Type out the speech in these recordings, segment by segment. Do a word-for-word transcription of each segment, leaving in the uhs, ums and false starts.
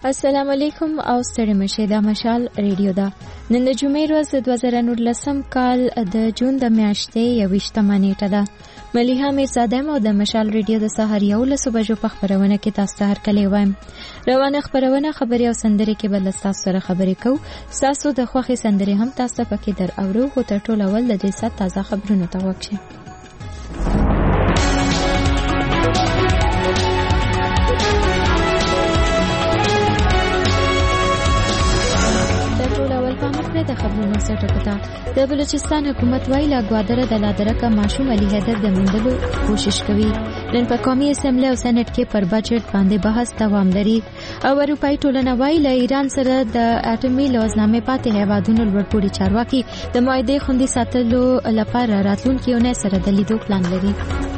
السلام علیکم او ستړي مشه د مشال ریډیو دا نن د جمعې ورځ د دوه زره نولسم کال د جون د میاشتې یوویشتمه نیټه ده. ملیحه میرزاده مو د مشال ریډیو د سهار یولسو بجو په خبرونه کې تاسو ته هرکلی وایم. روانه خبرونه خبري او سندري کې بل تاسو سره خبرې کوو. تاسو د خوخي سندري هم تاسو پکې در اورو خو تر ټولو اول د دې سات تازه خبرونه ته وکړئ. د خبرونو سرټکتا د بلوچستان حکومت وایي لا ګوادره د لادرکه ماشوم علي حیدر د مندلو کوشش کوي. نن په قومي اسمبلی او سېنات کې پر بجټ باندې بحث دوام لري او اروپایي ټولنه وایي له ایران سره د اټومي لوزنامې پاتې هیوادونو لوړپوړي چارواکي د معاهدې خوندي ساتلو لپاره راتلونکي اونۍ سره د لیدو پلان لري.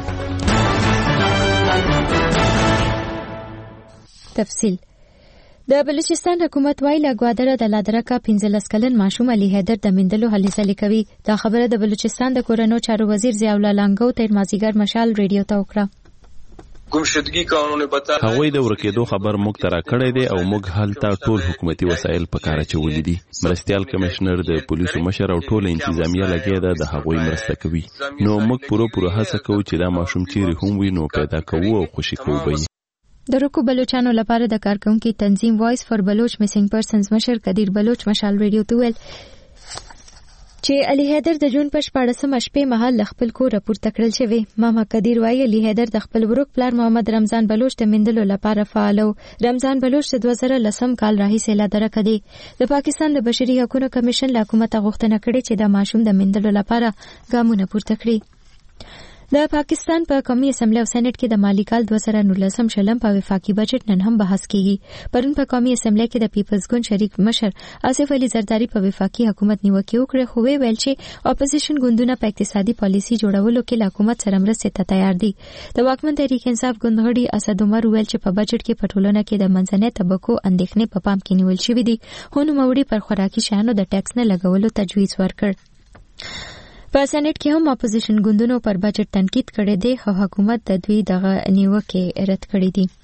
تفصیل د بلوچستان حکومت وایي له ګوادره د لادرکه پنځلس کلن ماشوم علي حیدر د مندلو هلې ځلې کوي. دا خبره د بلوچستان د کورنو چارو وزیر ضیاء الله لانګو تیر مازیګر مشال ریډیو ته وکړه. ګمشدګي قانون بتا هغوی د ورکېدو خبر موږ ته راکړی دی او موږ هلته ټول حکومتي وسایل په کار اچولي دي. مرستیال کمشنر د پولیسو مشر او ټول انتظامیه لګیا ده د هغوی مرسته کوي. نو موږ پوره پوره هڅه کوو چې دا ماشوم چیرې هم وي نو پیدا کوو او خوشي کوو به. د روکو بلوچانو لپاره د کارکونکو تنظیم وایس فور بلوچ میسنګ پرسنز مشر قدیر بلوچ مشال ریډیو ته ویل چې علي حیدر د جون په شپاړسمه شپې مهال خپل کور راپورته کړل شوی. ماما قدیر وایي علي حیدر د خپل ورک پلار محمد رمضان بلوچ د مندلو لپاره فعال و. رمضان بلوچ د دوه زره لسم کال راهیسې لادرکه دی. د پاکستان د بشري حقوقو کمیشن له حکومت غوښتنه کړې چې د ماشوم د مندلو لپاره ګامونه پورته کړي. د پاکستان په قومي اسمبلی او سېنات کې د مالی کال دوه زره نولسم شلم په وفاقي بجټ نن هم بحث کیږي. پرون په قومي اسمبلی کې د پیپلز ګوند شریک مشر آصف علي زرداری په وفاقي حکومت نیوکه وکړه خو ویل چې اپوزیشن ګوندونه په اقتصادي پالیسي جوړولو کې له حکومت سره مرسته ته تیار دي. د واکمن تحریک انصاف ګوند غړي اسد عمر ویل چې په بجټ کې په ټولنه کې د منځنۍ طبقو اندېښنې په پام کې نیول شوې دي. خو نوموړي پر خوراکي شیانو د ټیکس نه لګولو تجویز ورکړ. په سېنات کې هم اپوزیشن ګوندونو پر بجټ تنقید کړی دی خو حکومت د دوی دغه نیوکې رد کړې دي.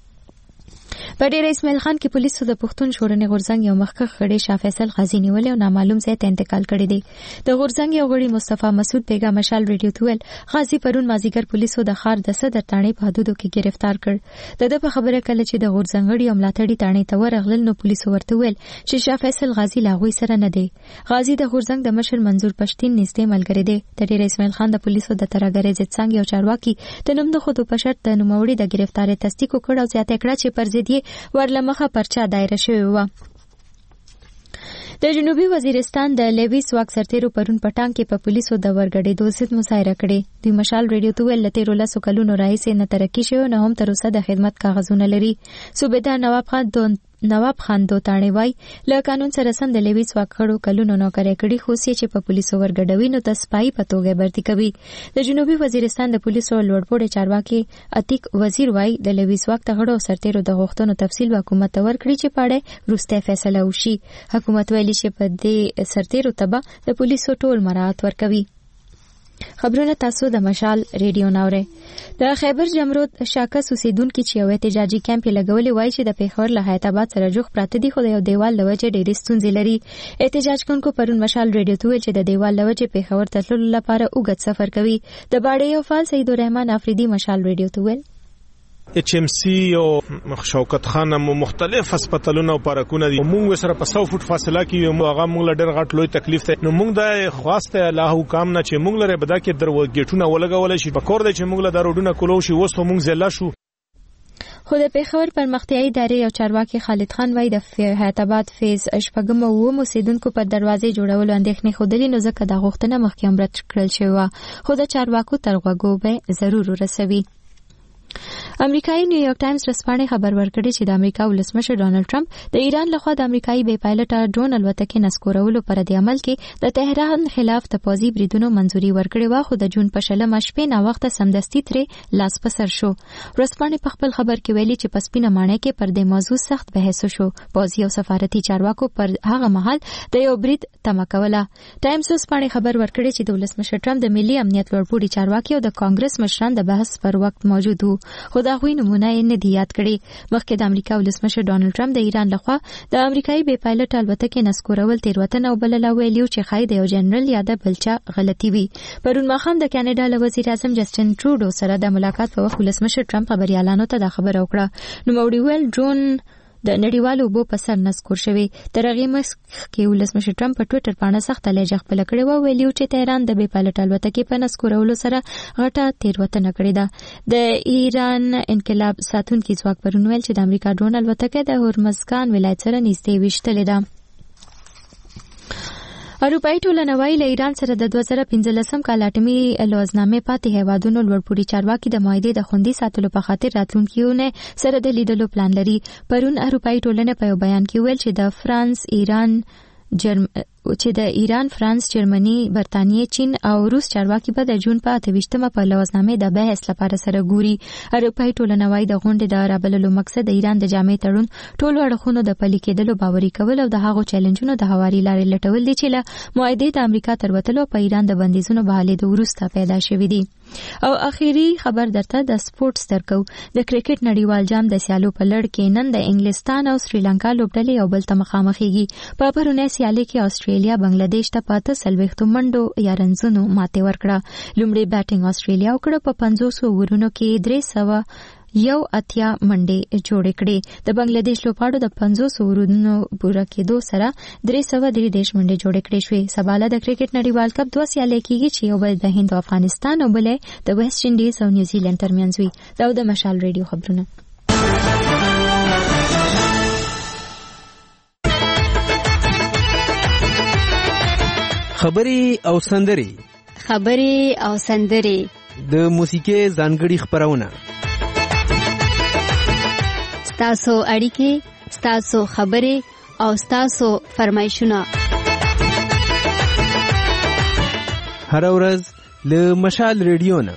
په ډیر اسماعیل خان کې پولیسو د پښتون شورنې غورځنګ یو مخکښ غړي شاه فیصل غازی نیولې او نامعلوم ځای ته انتقال کړی دی. د غورځنګ یو غړي مصطفی مسعود بیگا مشال ریډیو ته ویل غازی پرون مازیګر پولیسو د خار د صدر تانې په حدودو کې گرفتار کړ. د د په خبره کله چې د غورځنګ غړي او ملاتړي تانې ته ورغلل نو پولیسو ورته ویل چې شاه فیصل غازی لا غوي سره نه دی. غازی د غورځنګ د مشر منظور پښتين نږدې ملګری دی. د ډیر اسماعیل خان د پولیسو د ترګری ضد څنګه یو چارواکي د نوم د خودو په شرط د نوموړي د گرفتاری تصدیق وکړ او زیاته کړه چې پر ضد یې ورلمخه پرچا دایره شوی و. د جنوبي وزیرستان د لیویس واک سرتیرو پرون پټان کې په پولیسو د ورګړې دوزید مظاهره کړې. دوی مشال ریډیو ته ویل لته رولسو کلونو راهیسې نه ترقی شوی نه هم تر اوسه د خدمت کاغذونه لري. صوبیدار نواب خان دون نواب خان دوتاڼي وای له قانون سره سم د لیویس واکړو کلونو نوکري کړي خو سي چې په پولیسو ورګډوي نو د سپای په توګه برتي کوي. د جنوبي وزیرستان د پولیسو لوړپوړي چارواکي عتیق وزیر وای د لیویس واک ته غړو سرتیرو د غوښتنو تفصیل حکومت ته ورکړي چې پاړې روسته فیصله وشي. حکومت ویلي چې په دې سرتیرو تبع د پولیسو ټول مراعات ورکوي. خبرونه تاسو د مشال ریډیو ناوره. د خیبر جمرود شاکس اوسیدونکو چې یو احتجاجي کیمپ لګولې وای چې د پیښور له حیات آباد سره جوخ پراته دي خو د یو دیوال لوجه ډېرې ستونزې لري. احتجاج کوونکو پرون مشال ریډیو ته ویل چې د دیوال لوجه پیښور ته تللو لپاره اوږد سفر کوي. د باړې یو فعال سید الرحمن افریدي مشال ریډیو ته ویل اچ ام سی او شوکت خان مو مختلف هسپتالونه او پارکونه دي. موږ سره په سو فوټ فاصله کې یو هغه موږ ډېر غټ لوی تکلیف ته نو موږ د خواسته الله حکم نه چې موږ لره بدا کې درو گیټونه ولګول شي په کور د چې موږ له دروډونه کولو شي وسو موږ زلا شو. خو د پیښور پرمختیايي ادارې یو چارواکي خالد خان وای د حیات آباد فیز شپږم او موسیدونکو پر دروازې جوړولو اندېښنې خوده نو ځکه د غوښتنه مخکې هم رد کړل شوی خو د چارواکو تر غوږو به ضرور ورسوي. امریکایي نیویارک ټایمز رسپانې خبر ورکړي چې د امریکا ولسمشر ډانلډ ټرمپ د ایران لخوا د امریکایي بې پایلټه ډرون الوتکې نسکورولو پر د عمل کې د تهران خلاف د پوځي بریدونو منځوري ورکړې و خو د جون په شلمه شپې نا وخت سمدستي ترې لاس په سر شو. رسپانې په خپل خبر کې ویلي چې پسپینه مانې کې پر د موضوع سخت بحث شو. پوځي او سفارتي چارواکو پر هغه مهال د یو برید تمه کوله. ټایمز رسپانې خبر ورکړي چې د ولسمشر ټرمپ د ملي امنیت لوړپوړي چارواکي او د کانګرس مشران د بحث پر وخت موجود وو. خو دا غوي نمونه یې نه دی یاد کړي. مخکې د امریکا ولسمشر ډانلډ ټرمپ د ایران لخوا د امریکایي بې پایلټ الوتکې نسکورول تیروتنه وبلله، ویلي چې ښایي د یو جنرال یا د بلچا غلطي وي. پرون ماښام د کاناډا له وزیر اعظم جسټن ټروډو سره د ملاقات په وخت ولسمشر ټرمپ خبريالانو ته دا خبره وکړه. نو موړي ویل ډرون د نړیوالو اوبو په سر نسکور شوی. تر هغې مخکې ولسمشر ټرمپ په ټویټر باندې سخته لهجه خپله کړې وه، ویلي چې تهران د بې پایلټ الوتکې په نسکورولو سره غټه تېروتنه کړې ده. د ایران انقلاب ساتونکي ځواک پرون ویل چې د امریکا ډرون الوتکه د هورمزګان ولایت سره نږدې ویشتلې ده. اروپایي ټولنه وايي له ایران سره د دوه زره پنځلسم کال اټومي لوزنامې پاتې هیوادونو لوړپوړي چارواکي د معاهدې د خوندي ساتلو په خاطر راتلونکي اونۍ سره د لیدلو پلان لري. پرون اروپایي ټولنه په یو بیان کې ویل چې د فرانس، ایران، جرم چې د ایران، فرانس، جرمني، برتانیې، چین او روس چارواکي به د جون په اته ویشتمه په لوزنامې د بحث لپاره سره ګوري. اروپایي ټولنه وايي د غونډې د رابللو مقصد د ایران د جامع تړون ټولو اړخونو د پلي کېدلو باوري کول او د هغو چیلنجونو د هواري لارې لټول دي چې له معاهدې د امریکا تر وتلو په ایران د بندیزونو بحالېدو وروسته پیدا شوي دي. او اخیری خبر درته د سپورټس درکو. د کرکټ نړیوال جام د سیالو په لړ کې نن د انګلستان او سریلانکا لوبډلې یو بل ته مخامخېږي. په پرونی سیالي کې استرالیا بنگلاديش ته په اته څلوېښتو منډو یا رنزونو ماتې ورکړه. لومړی بیټینګ استرالیا وکړه، په پنځوسو اوورونو کې درې سوه یو اتیا منډې جوړې کړې. د بنگلاديش لوبغاړو د پنځوسو اوورونو پوره کېدو سره درې سوه درې دېرش منډې جوړې کړې شوې. سبا له د کرکټ نړیوال کپ دوه سیالۍ کېږي چې یو به د هند او افغانستان او بل د ویسټ انډیز او نیوزیلینډ ترمنځ وي. دا د مشال ریډیو خبرونه. خبري او سندري خبري او سندري د موسیقي ځانګړي خبرونه. ستاسو اړیکې، ستاسو خبرې او ستاسو فرمایشونه هر ورځ له مشال ریډیو نه.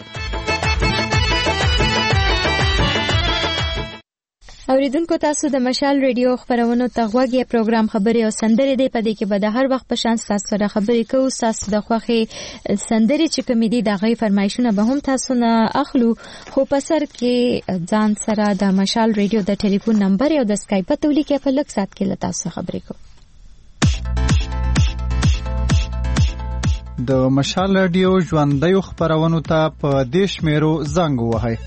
اوریدونکو تاسو د مشال ریډیو خبرونو ته غوږ یې. پروګرام خبرې او سندرې دی، په دې کې به د هر وخت په شان تاسو سره خبرې کوو. تاسو د خوښې سندرې چې کومې دي د هغې فرمایشونه به هم تاسو نه اخلو، خو په سر کې ځان سره د مشال ریډیو د ټلیفون نمبر او د سکایپ پته ولیکئ. په لږ ساعت کې له تاسو خبرې کوو. د مشال ریډیو ژوندیو خبرونو ته په دې شمیرو زنګ ووهئ: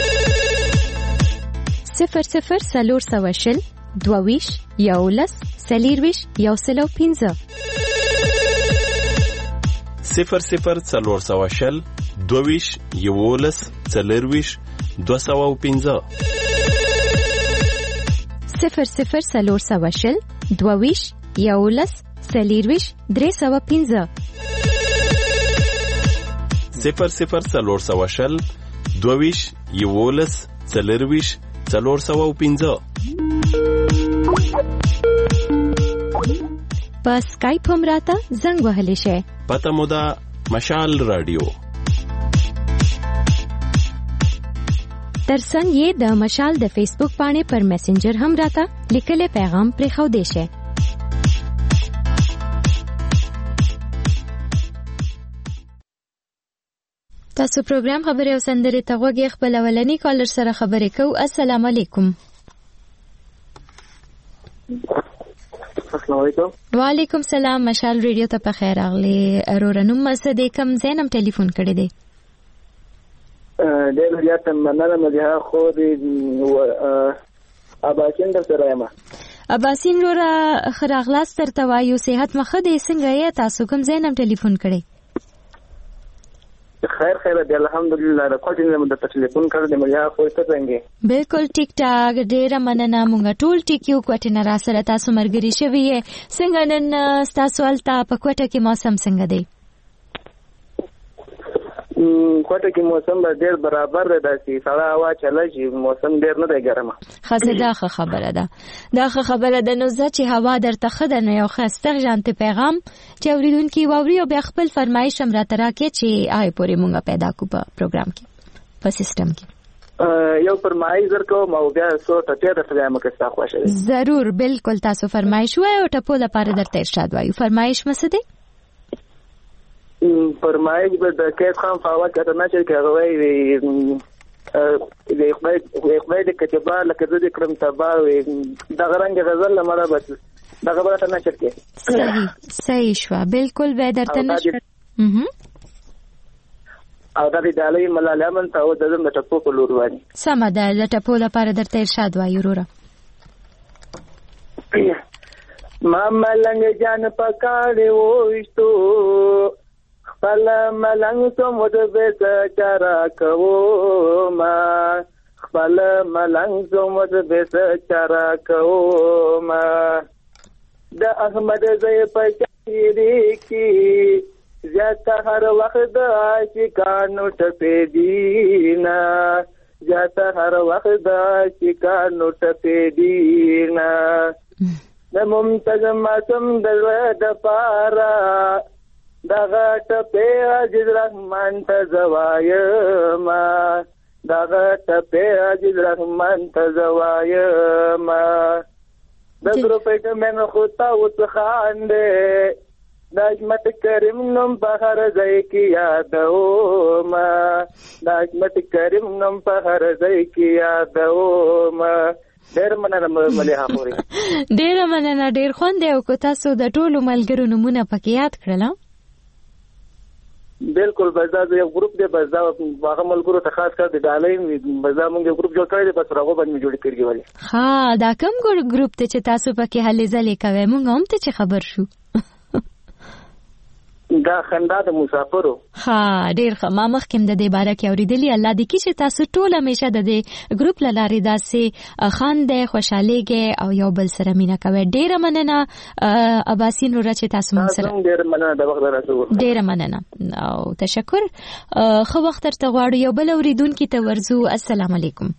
صفر صفر څلور سوه شل دوه ویش یولس څلېرویش یو سل او پنځه. صفر صفر څلور سوه شل دوه ویش یولس څلېرویش دوه سوه او پنځه. صفر صفر څلور سوه شل دوه ویش یولس څلېرویش درې سوه پنځه. صفر صفر څلور سوه شل دوه ویش یولس څلېرویش څلور سوه او پنځه. په سکایپ هم راته زنګ وهلی شئ. پته مو ده مشال رادیو. ترڅنګ یې د مشال د فیسبوک پاڼې پر میسنجر هم راته لیکلی پیغام پرېښودی شئ. تاسو پروګرام خبرې او سندرې ته غوږ یې. خپل اولنی کالر سره خبرې کوو. السلام علیکم. السلام علیکم. وعلیکم سلام. مشال ریډیو ته په خیر راغلی. رورنوم مسد کم زینم ټلیفون کړی دی. ډېر زیات مننه مده خو د اباسین در سره یم. اباسین رورا خراغلاس ترته وایو. صحت مخه دې څنګه یې؟ تاسو کوم زینم ټلیفون کړی؟ خیر خیر دی الحمدلله. راکوټین له مده ټلیفون کړل د میا خو ته څنګه؟ بالکل ټیک ټاک. ډیره مننه. مونږ ټول ټیک یو. کوټه را سره تاسو مرګري شوی یې. څنګه نن تاسو الته په کوټه کې موسم څنګه دی؟ کوټه کې موسم ډېر برابر دی. داسې سړه هوا چلېږي. موسم ډېر نه دی ګرمه. خاصه دا ښه خبره ده. دا ښه خبره ده. نو زه چې هوا درته ښه ده نو یو ښایسته ژانتې پیغام چې اورېدونکي واوري او بیا خپل فرمایش هم راته راکړي چې آی پورې مونږ پیدا کړو په پروګرام کې په سیسټم کې. یو فرمایش درکوم او بیا څو ټپې درته وایم که ستا خوښه وي. ضرور. بالکل. تاسو فرمایش وایئ او ټپو لپاره درته ارشاد وایو. فرمایش څه دی؟ فرمایش به د کیف خان فاوت کته نه چې هغه وایي د خدای خدای د کتبه لکه د کرم تبا د غرنګ غزل لمړه بس دا خبره ته نشر کې صحیح صحیح شو بالکل به درته نشر او دا د دالۍ ملاله من ته او د زم د ټپو په لور وایي سم ده د ټپو لپاره درته ارشاد وایو وروره ما ملنګ جان پکاړې وښتو خپل ملنګ سمو د بیت چارا کوو ما خپل ملنګ سمو د بیت چارا کوو ما د احمد زې پچېری کی زیاته هر وخت د عاشقانو ټپې دینا زیاته هر وخت د عاشقانو ټپې دینا د ممتاز معصوم د پارا دغه ټپې عزیز رحمان ته زوایم دغه ټپې عزیز رحمان ته زوایم د ګروپې من خو تا اوس خاندې د عظمت کریم نوم په هر ځای کې یادوم د عظمت کریم نوم په هر ځای کې یادوم ډېر مننه مليحه پوری ډېر مننه ډېر خوند او کو تاسو د ټولو ملګرو نمونه پکې یاد کړل بالکل بزا یو ګروپ دی بزا هغه ملګرو ته خاص کار دی ډالۍ بزا موږ یو ګروپ جوړ کړی دی بس راغو باندې جوړ کړی ولی ها دا کوم ګروپ ته چې تاسو پکې هلې ځلې کوي موږ هم ته چې خبر شو دا خندا د مسافرو ها ډیر ښه ما مخکې د دې باره کې اورېدلي الله دې کړي چې تاسو ټول همیشه د دې ګروپ له لارې داسې خندې خوشحالېږئ او یو بل سره مینه کوئ ډېره مننه اباسین وروره چې تاسو موږ سره ډېره مننه د وخت راځو ډېره مننه او تشکر ښه وخت درته غواړو یو بل اورېدونکي ته ورځو السلام علیکم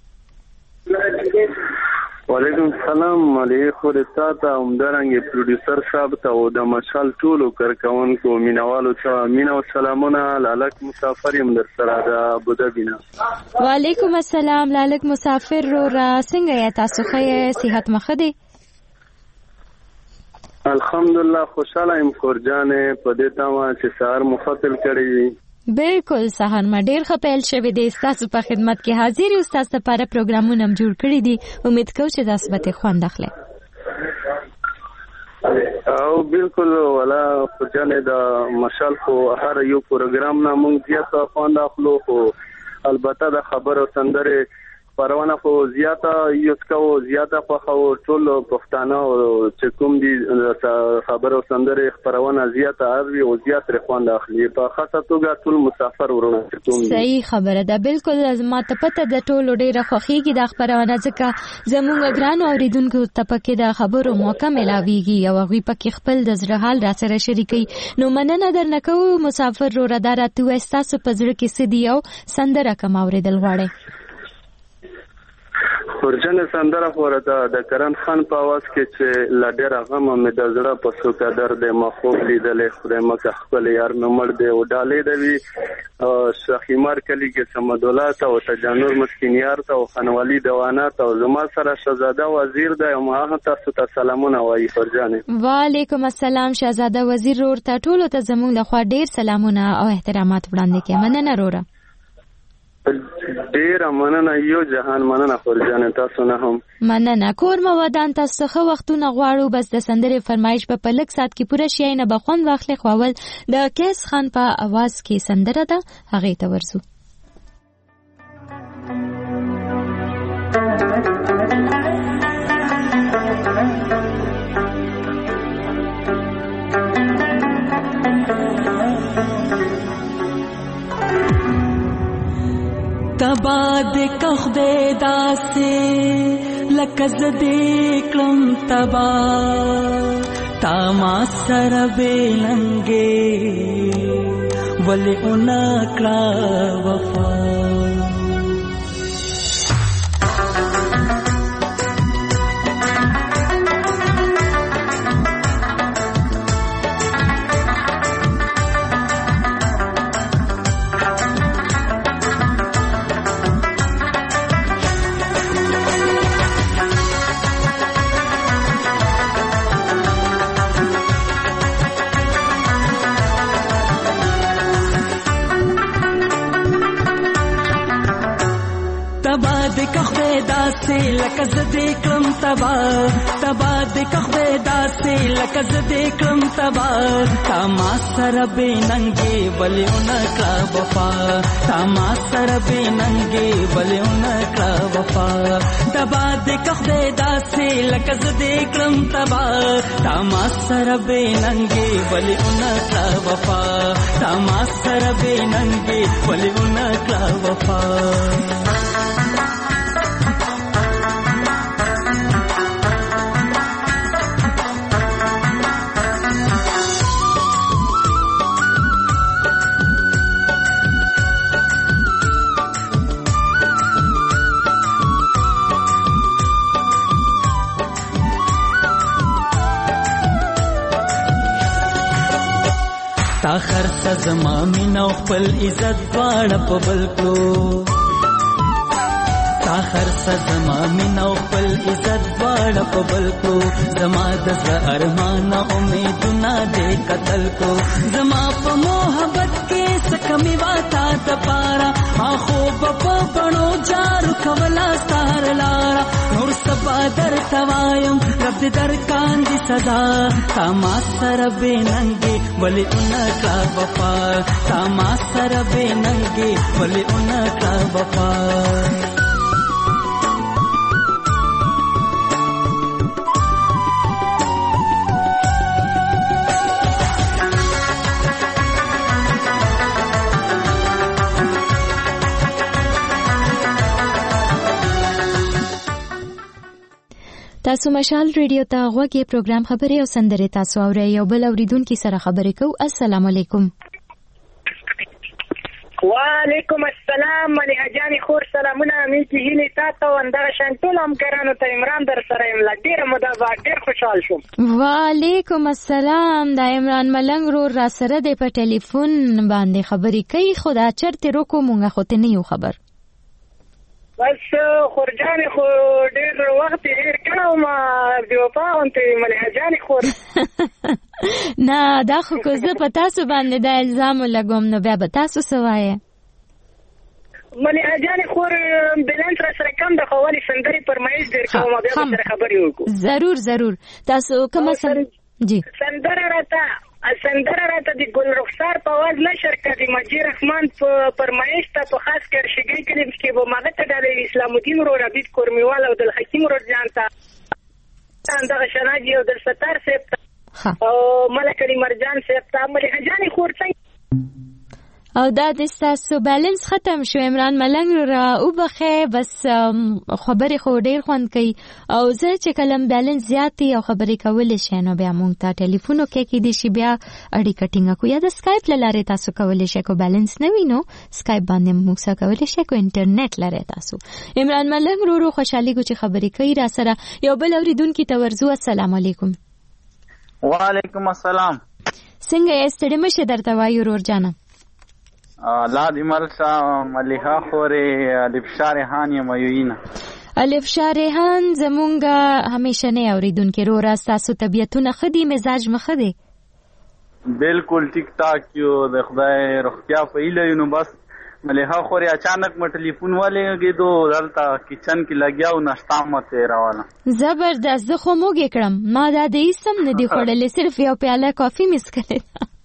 وعلیکم السلام علیکم رساته همدارنګه پروډوسر صاحب ته او د مشال ټولو کارکونکو مینوالو ته مینا او سلامونه لالک مسافر يم در سره د ابوظبی نه وعلیکم السلام لالک مسافر رو را څنګه یا تاسو ښه صحت مخه دي الحمدلله خوشاله يم خورجانې په دې تمه چې سهار مفصل کړی بالکل سهار ما ډیر ښه پیل شوی دی تاسو په خدمت کې حاضر یو تاسو لپاره پروګرامونه هم جوړ کړی دي امید کوم چې تاسو به خوند اخلئ او بالکل ولا خجانه د مشال خو هر یو پروګرام نه مونږ زیاته خوند اخلو خو البته د خبرو سندره پروانه خو زیاته یوز کو زیاته په خو ټول پښتانه چې کوم دي خبرو سندره پروانه زیاته اوی او زیاته خوند اخلي په خاصه توګه ټول مسافر ورو کوم صحیح خبره ده بالکل ما ته پته د ټولو ډیره خوخيږي د خبرونه ځکه زموږ ګران اوریدونکو ته پکې د خبرو موقع ملاويږي او هغه پکې خپل د زړه حال را سره شریکي نو مننه درنکو مسافر رو رادارته وستاسو په زړه کې سدي او سندره کوم اوریدل غواړي خورجن سندره خورته د کرن خان په आवाज کې چې لډر غم مې د زړه په سوکا درد مخوب لیدلې خدای مکه خپل یار نمړ دی او ډالې دی او شخیمار کلی کې سمدولات او تجانور مسکین یار ته او خنوالي دوانات او زما سره شهزاده وزیر دی او ما تاسو ته سلامونه وایي خورجن وعلیکم السلام شهزاده وزیر ور ته ټول ته زموږ له خوا ډیر سلامونه او احترامات وړاندې کوي مننه روره ډیر مننه یو جهان مننه خورجان تاسو نه هم مننه کور مو ودان تاسو خو وختونه غواړو بس د سندره فرمایش په پلک سات کې پوره شي نه بخون واخلې خواول د کیس خان په आवाज کې سندره ده هغه ته ورسو تبا د کخده داسه لکه زده کلم تبا تا ما سره بلنګې ولې اونا کړه وفا داسې لکه زه دې کړم تبا تبا دې که خدای داسې لکه زه دې کړم تبا تا ما سره بې ننګې ولې ونه کړه وفا تا ما سره بې ننګې ولې ونه کړه وفا تبا دې که خدای داسې لکه زه دې کړم تبا تا ما سره بې ننګې ولې ونه کړه وفا تا ما سره بې ننګې ولې ونه کړه وفا تا خرڅ زما مینا خپل عزت واړه په بل کړو تا خرڅ زما مینا خپل عزت واړه په بل کړو زما د زړه ارمان امیدونه دې قتل کو زما په محبت کې سکمې واتا د پارا اخو په پڼو جارو کولا ستار لارا نور سبا در توایم رب دې در کاندي صدا تا ما سره بې ننګې ولې ونه کړه وفا تا ما سره بې ننګې ولې ونه کړه وفا تاسو مشال ریډیو ته غوږی پروګرام خبري او سندري تاسو اورئ یو بل اوریدونکو سره خبرې کو. السلام علیکم. وعلیکم السلام. مليحه جاني خور سلامونه مې هیله تاسو اندغه شانټول هم کرانو ته عمران در سره یم لډیر مدابا ډیر خوشحال شوم. وعلیکم السلام. د عمران ملنګ رو را سره د په ټلیفون باندې خبرې کوي. خدا چرته روکو مونږه خو ته نه یو خبر. بس خورجانې خو ډېر وخت هېر کړو ما بې وفا غوندې مليحه جانې خور نه دا خو که زه په تاسو باندې دا الزام ولګوم نو بیا به تاسو څه وایې مليحه جانې خور بیلانس را سره کم ده خو ولې سندرې فرمایش ډېر کوم بیا به سره خبرې وکړو. ضرور ضرور. تاسو کومه جی سندره راته سندره راته د ګل رخسار په आवाज نشر کړي مجید رحمان په فرمایش ته په خاص کر شګي کلیم کې به ماغه ته د اسلام الدین رو ربیت کورمیوال او د حکیم رو جان ته اندغه شناجي او د ستار سیب او ملک علی مرجان سیب ته مليحه جانې خور څنګه او دا د تاسو بیلنس ختم شو عمران ملنګ را او بخې بس خبرې خو ډیر خوند کوي او زه چې کلم بیلنس زیاتې او خبرې کولې شي نو بیا مونږ ته ټلیفون وکړئ کې دي شي بیا اړیکه ټینګه کو یا د سکایپ لاره تاسو کولې شي کو بیلنس نه وینو سکایپ باندې موږ سره کولې شي کو انټرنیټ لاره تاسو. عمران ملنګ رو رو خوشحالي کو چې خبرې کوي را سره یو بل اوریدونکو ته ورزو. السلام علیکم. وعلیکم السلام. څنګه یې ستړي مشه درته وایو ورور جانم. لا دی مرسا ملیحه خورې الفشار ریحان یم یوینا الفشار ریحان زمونږه همیشه نه اوریدونکو رو را تاسو طبيعتونه خدي مزاج مخه دي بالکل ټیک ټاک یو د خدای روغتیا په ایله نو بس ملیحه خورې اچانک م ټلیفون والے کېدو دلته کچن کې لګیاو ناشتا مته راواله زبردست. زه خو موږ کړم ما دا د اسم نه دی خړلې صرف یو پیاله کافي مس کړې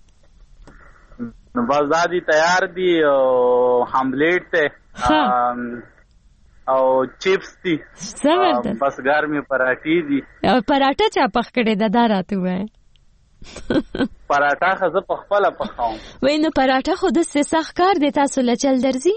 نو بس دا دی تیار دی او هملیټ ته او چپس دی بس ګرمي پراټې دي او پراټه چا پخ کړې دا دراته وای پراټه خزه په خپل پخاوم وای نو پراټه خو د سخت کار دی تاسو لچل درځي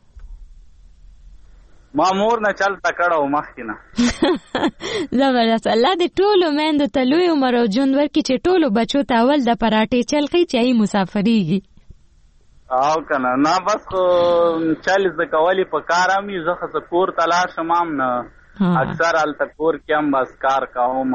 ما مور نه چل تکړه مخکینه زبردست. الله دې ټولو میندو ته لوی عمر او ژوند ورکړي چې ټولو بچو ته اول د پراټې چل کوي چې ای مسافرېږي او کنه نه بس چالیس د کولی په کار امي زه خو کور تلاش مام نه اکثر ال تکور کې هم بس کار کوم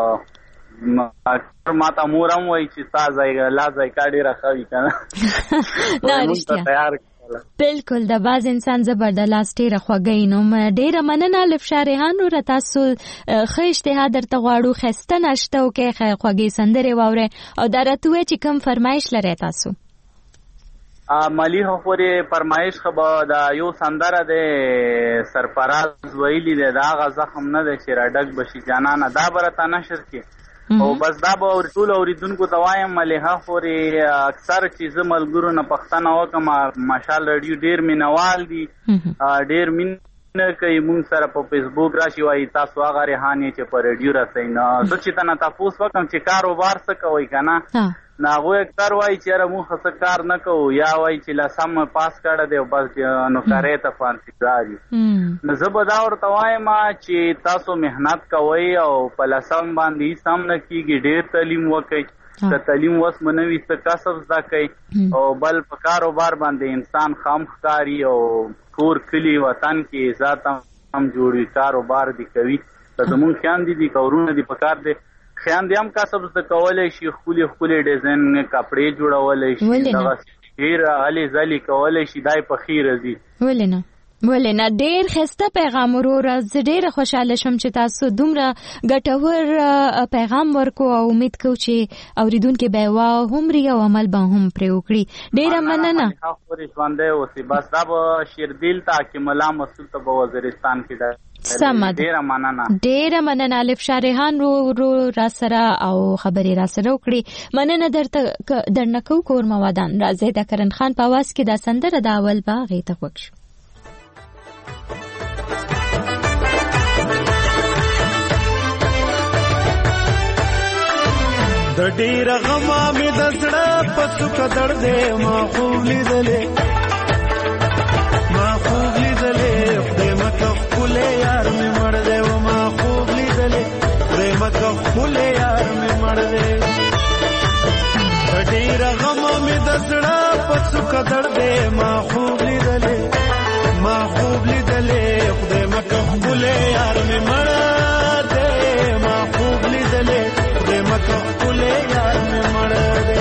ما ته مورم وای چې تازه لا ځای کاډي راخوي کنه نه رښتیا بالکل د باز انسان زبردست ډیره خوږی نو ډیره مننه الفشار ریحان رو تاسو ښه اجتهاد درته غواړو خسته نشته او کې خوږی سندره واوره او درته چې کوم فرمایش لري تاسو مالی خوري فرمایش خبا د یو سندره د سرفراز ویلی د هغه زخم نه د شراډک بشي جانانه دا برته نشر کی او بس دا به ټول اوریدونکو ته وایم مليحه خوري اکثر چیز ملګرو نه پښتنه وکم ماشال رادیو ډیر مینوال دي ډیر مين کوي مونږ سره په فیسبوک راشي وای تاسو هغه ریحانه چې په رادیو راځي نو زه چې تنه تاسو وکم چې کاروبار څه کوي کنه ناغو اکثر وای چې را مونږ څه کار نه کوو یا وای چې لاسم پاس کړه دی او بس نو کارې ته فانسی راځي نو زه به دا ورته وایم چې تاسو مهنت کوئ او په لاسم باندې سم نه کیږي ډېر تعلیم وکړئ که تعلیم وس منوي څه کسب زده کوي او بل په کاروبار باندې انسان خام ښکاري او کور کلی وطن کې ذات هم جوړي کاروبار دی کوي که زمونږ خیان دي دي کورونه دي په کار دی خیان دي هم کسب زده کولی شي ښکلي ښکلي ډیزاین کپړې جوړولی شي دغه ډېر هلې ځلې کولی شي دا یې په ښې راځي ولې نه ولې نه ډېر ښایسته پیغام وروره زه ډېره خوشحاله شوم چې تاسو دومره ګټور پیغام ورکو او امید کوو چې اورېدونکي به یې واهمري او عمل به هم پرې وکړي ډېره مننه پورې ژوندی اوسئ بس دا به شیردل ته حکیم الله مسعود ته به وزیرستان کې سمه ډېره مننه ډېره مننه الف شارحان رو رو را سره او خبرې را سره وکړي مننه درته درنه کوو کور موادان راځئ د کرن خان په اواز کې دا سندره د اول به هغې ته خوږ شو د ډیر غما می د زړه پسو کډړ دې ما خوب لیدلې ما خوب لیدلې خدای مکه خپلې یار می مړ دې و ما خوب لیدلې خدای مکه خپلې یار می مړ دې د ډیر غما می د زړه پسو کډړ دې ما خوب لیدلې ما خوب لیدلې خدای مکه خپلې یار می مړ دې ما خوب لیدلې خدای مکه خپلې یار می مړ دې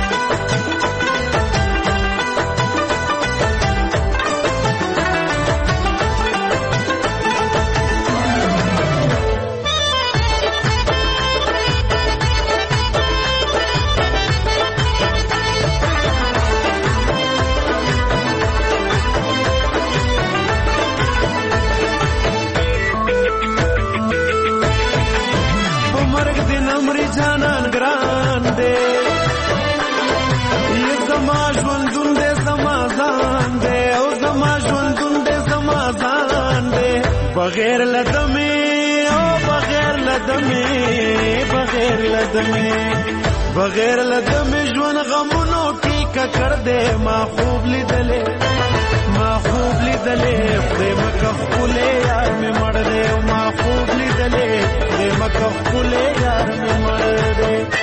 بغیر لدمه او بغیر لدمه بغیر لدمه بغیر لدمه ژوند غمونو کې ککړ دې ما خوب لیدلې ما خوب لیدلې خدای مکه خپلې یار می مړ دې ما خوب لیدلې خدای مکه خپلې یار می مړ دې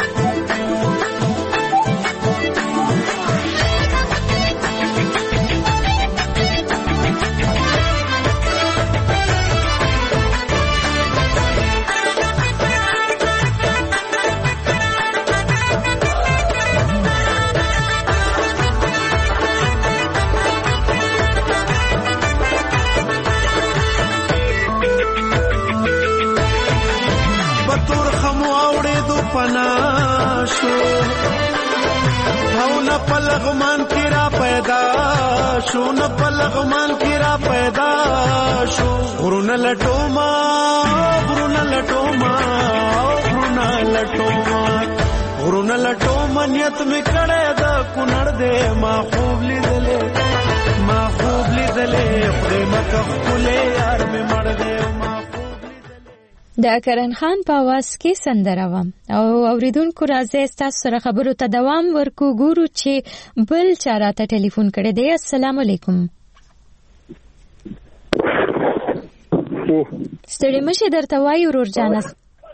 پناشو او نه پلغمان کی را پیدا شو نه پلغمان کی را پیدا شو غرونه لټو ما غرونه لټو ما غرونه لټو ما غرونه لټو منیت می کړه دا کونړ دې ما خوب لیدلې ما خوب لیدلې خدای مکه خپلې یار می مړ دې د کرن خان په اواز کې سندره وم او اوریدونکو راځي تاسو سره خبرو ته دوام ورکو ګورو چې بل چا راته ټلیفون کړی دی السلام علیکم ستړي مشه درته وایو ورور جانس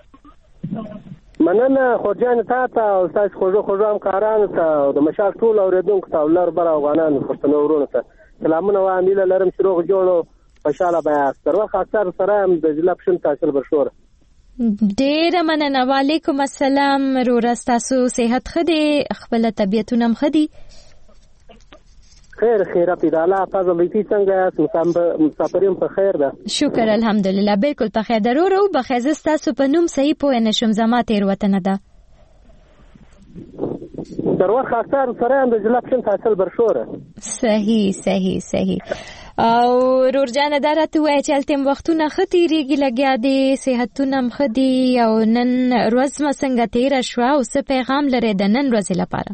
مننه خورجان تا ته او تاسو خوږو خوږو همکارانو ته او د مشال ټول اوریدونکو ته ولر بر افغانانو پښتنو ورونو ته سلامونه وایم له لرم شروع جوړو خوشاله بیا تر وخت اکثر سره هم د ضلع پښتون تحصیل برشور ډیر مننه وعلیکم السلام رورا تاسو صحت خدي خپل طبيعتونه خدي خیر خیر په الله فضل دې څنګه مسافرین په خیر ده شکر الحمدلله بالکل په خیر ضرور او بخیزه تاسو په نوم صحیح پوه نشم زما تیر وطن ده در وخت اکثر سره هم د جلپشن حاصل برشوره. صحیح صحیح صحیح. او رورجانه دا راته وایي چې هلته هم وختونه ښه تېرېږي لګیا دی، صحتونه هم ښه دي او نن ورځ مو څنګه تېره شوه او څه پیغام لرئ د نن ورځې لپاره؟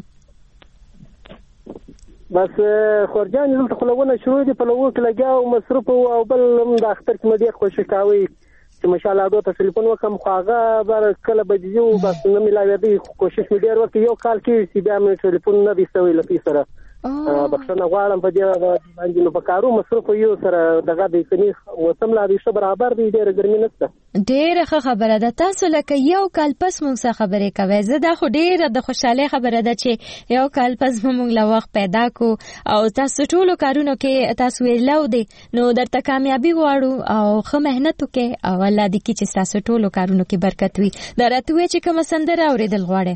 بس خورجان دلته خلونه شروع دي په لوو کې لګیا او مصروف او بل هم د اختر کې مې ډېر خوشي کوي چې ماشاءالله دو ته ټلیفون وکم خو هغه بر کله بجو بس نه ملاوي کوشش مې ډېر وکړ یو کال کې چې بیا مې ټلیفون نه دی سوي لپاره سره بخښنه غواړم په دې باندې نو په کارو مصروف یو سره دغه د کني وسم لا دي ش برابر دي ډېر ګرمي نشته. ډېر ښه خبره ده. تاسو لکه یو کال پس مونږ سره خبرې کوي. زه دا خو ډېر د خوشاله خبره ده چې یو کال پس مونږ لا وخت پیدا کو او تاسو ټولو کارونو کې تاسو ویلو دي نو درته کامیابی غواړو او ښه مهنت وکړئ او الله دې کې چې تاسو ټولو کارونو کې برکت وي. دا راته وایي چې کوم سندره اوریدل غواړئ؟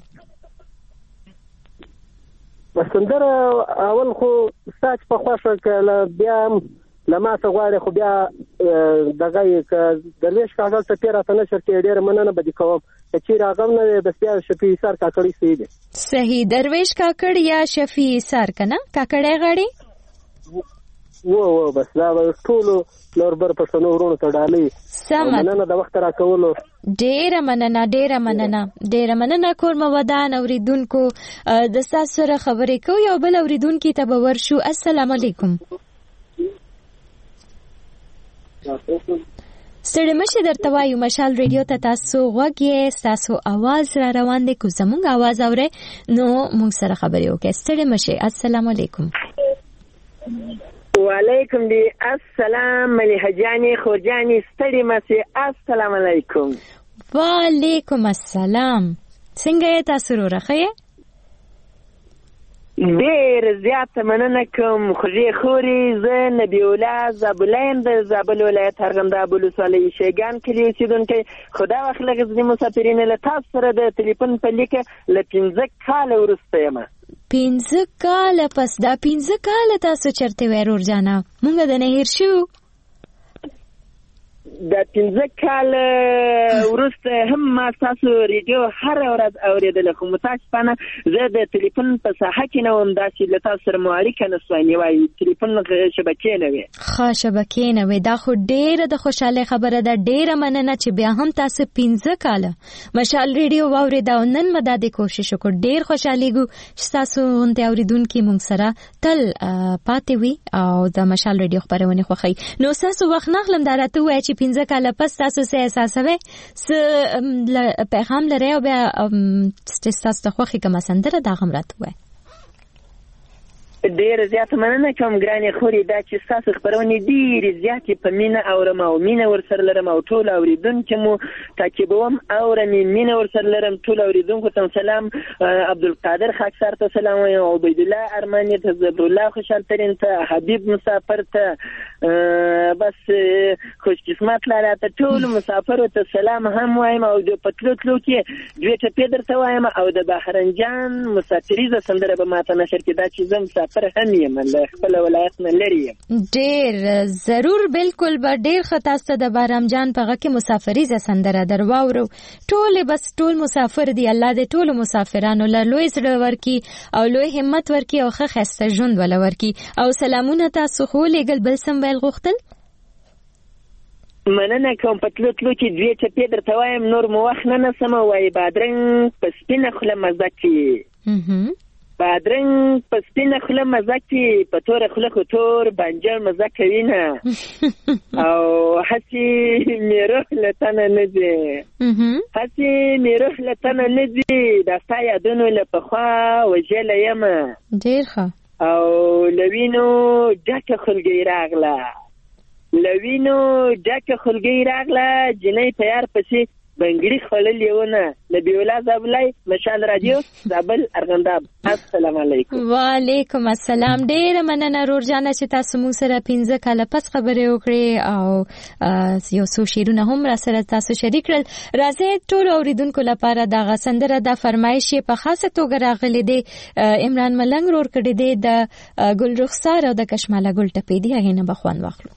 سندره اول خو ساج په خوښه کله بیا لما څه غواړي خو بیا دغه ک درویش کاغذ ته تیر اتنه شرکې ډېر مننه بدی کوم چې راغم نه بس بیا شفیع سر کاکړی سي دي. صحیح. درویش کاکړ یا شفیع سر کنه کاکړی غاړي وو وو بس دا ټول نوربر پښتنو ورونو ته ډالۍ مننه د وخت را کولو. ډېره مننه ډېره مننه ډېره مننه کور مو ودان اوریدونکو د تاسو سره خبرې کوي او بل اوریدونکو ته به ورشو. السلام علیکم. ستړي مشه درته وایو مشال ریډیو ته تاسو غوږی تاسو आवाज را روان دي کو زمونږ आवाज اورئ نو موږ سره خبرې وکړئ. ستړي مشه. السلام علیکم. وعلیکم دی السلام ملیحه جانی خورجانی ستړي مشه. السلام علیکم. وعلیکم السلام. څنګه یې تاسو راخه؟ ډېر زیات مننه کوم خوږې خوري. زه نبی الله زابلین د زابل ولایت ارغنداب ولسوالۍ شیګان کلي اوسېدونکی. خدا وخت لږ ځینې مسافرین له تاسو سره د ټلیفون په لیکه له پنځه کاله وروسته یم. پنځه کاله پس؟ دا پنځه کاله تاسو چرته وای رورجانه؟ مونږ د نه هیر شو. د پنځه کاله وروسته هم ما تاسو ریډیو هر ورځ اورېدل خو متاسفانه زه د ټلیفون په ساحه کې نه وم داسې له تاسو سره مو اړیکه نه سوای نیوای. ټلیفون شبکې نه وي. ښه شبکې نه وي. دا خو ډېره د خوشحالۍ خبره ده. ډېره مننه چې بیا هم تاسو پنځه کاله مشال ریډیو واورېده او نن مو دا د کوشش وکړ. ډېر خوشحالېږو چې تاسو غونډې اوریدونکي مونږ سره تل پاتې وي او د مشال ریډیو خبرونه خوښوي. نو تاسو وخت نه خلم دا راته وایي چې پنځه کاله پس تاسو څه احساسوي څه پیغام لرئ او بیا چې تاسو ته خوښي کومه سندره دا هم راته وایي. ډېر زیات مننه کوم ګرانې خوري. دا چې ستاسو خبرونه ډېرې زیاتې په مینه اورم او مینه ورسره لرم او ټول اوریدونکي مو تعقیبوم اورم مینه ورسره لرم. ټول اوریدونکو ته سلام. عبدالقادر خاکسار ته سلام وایم. عبیدالله ارماني ته، زبرالله خوشحال ترین ته، حبیب مسافر ته، بس خوش قسمت لاله ته، ټول مسافرو ته سلام هم وایم او د پتلو تلو کې دوی ټپې درته وایم او د بهرنجان مسافریزه سندره به ماته نشر کې دا چې زم مسافر هم یم له خپل ولایت نه لري یم. ډېر ضرور بالکل به ډېر ښه تاسو ته د بهرمجان په غږ کې مسافریزه سندره در واورو. ټول بس ټول مسافر دي. الله دې ټولو مسافرانو له لوی زړه ورکي او لوی همت ورکي او ښه ښایسته ژوند وله ورکي. او سلامونه تاسو خو لېږل بل څه ویل غوښتل؟ مننه کوم. په تلو تلو کې دوې ټپې درته وایم نور مو وخت نه نسم. وایي بادرنګ په سپینه خوله مزه کې، بادرنګ په سپینه خوله مزه کې، په توره خوله خو تور بانجان مزه کوي نه او هسې مې روح له تنه نه ځي، هسې مې روح له تنه نه ځي. دا ستا یادونو له پخوا وژلی یمه. ډېر ښه. او له وینو ډکه خولګۍ راغله، له وینو ډکه خولګۍ راغله. جنۍ په یار پسې بنګړي خوړلې ونه. نبی الله زابلای مشال رادیو زابل ارغنداب. السلام علیکم. وعلیکم السلام. ډېر مننه رورجانه چې تاسو مو سره پنځه کاله پس خبرې وکړې او یو څو شعرونه هم را سره تاسو شریک کړل. راځي ټول اوریدونکو لپاره دا غسندره د فرمایش په خاصه توګه راغلي دي. عمران ملنګ رور کړی دی د ګل رخسار او د کشماله ګل ټپې دی. هغه نه بخوان واخلو.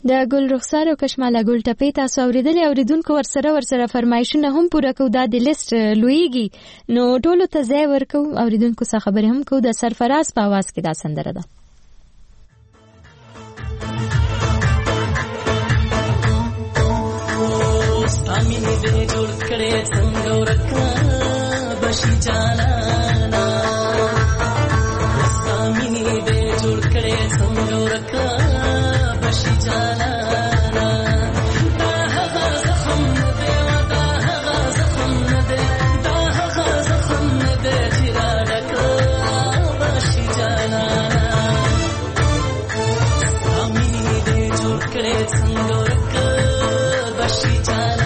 د ګل رخسار او کشماله ګل ټپې تاسو اوریدلې. اوریدونکو ورسره ورسره فرمایشونه هم پوره کو، دا د لیست لویږي نو ټولو ته ځای ورکو. اوریدونکو څخه خبرې هم کو. د سرفراز په आवाज کې دا سندره ده. ستامینې دې جوړ کړې څنګه ورکه بشي جانانا، ستامینې دې جوړ کړې څنګه ورکه بشي جانانا. دا هغه زخم نه دی، دا هغه زخم نه دی، دا هغه زخم نه دی چې راډکه بشي جانانا. ستامینې دې جوړ کړې څنګه ورکه بشي جانانا.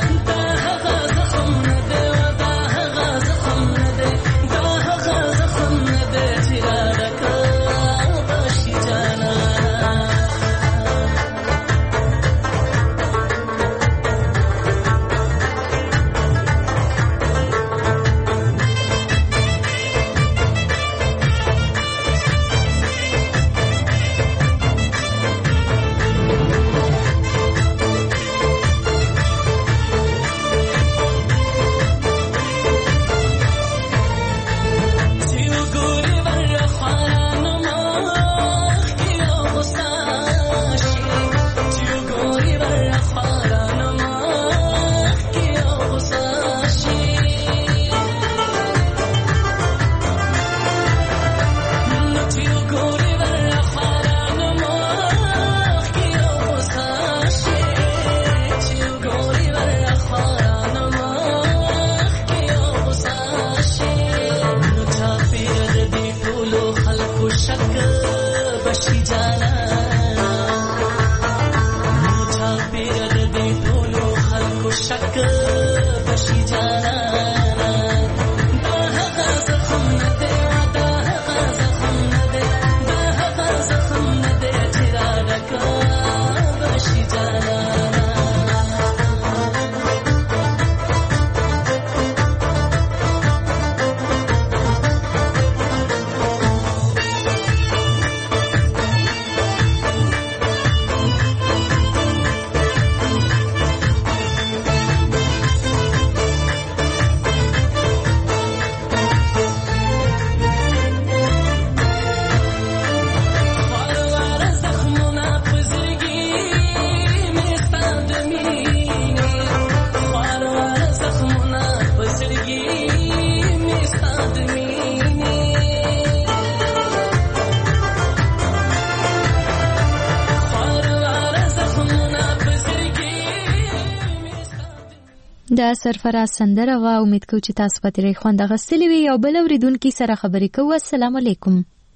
دا سرفراز سندره وا. امید کوم چې تاسو په تیرې خوند غستلی وي. او بل اوریدونکو سره خبرې کوو. السلام علیکم.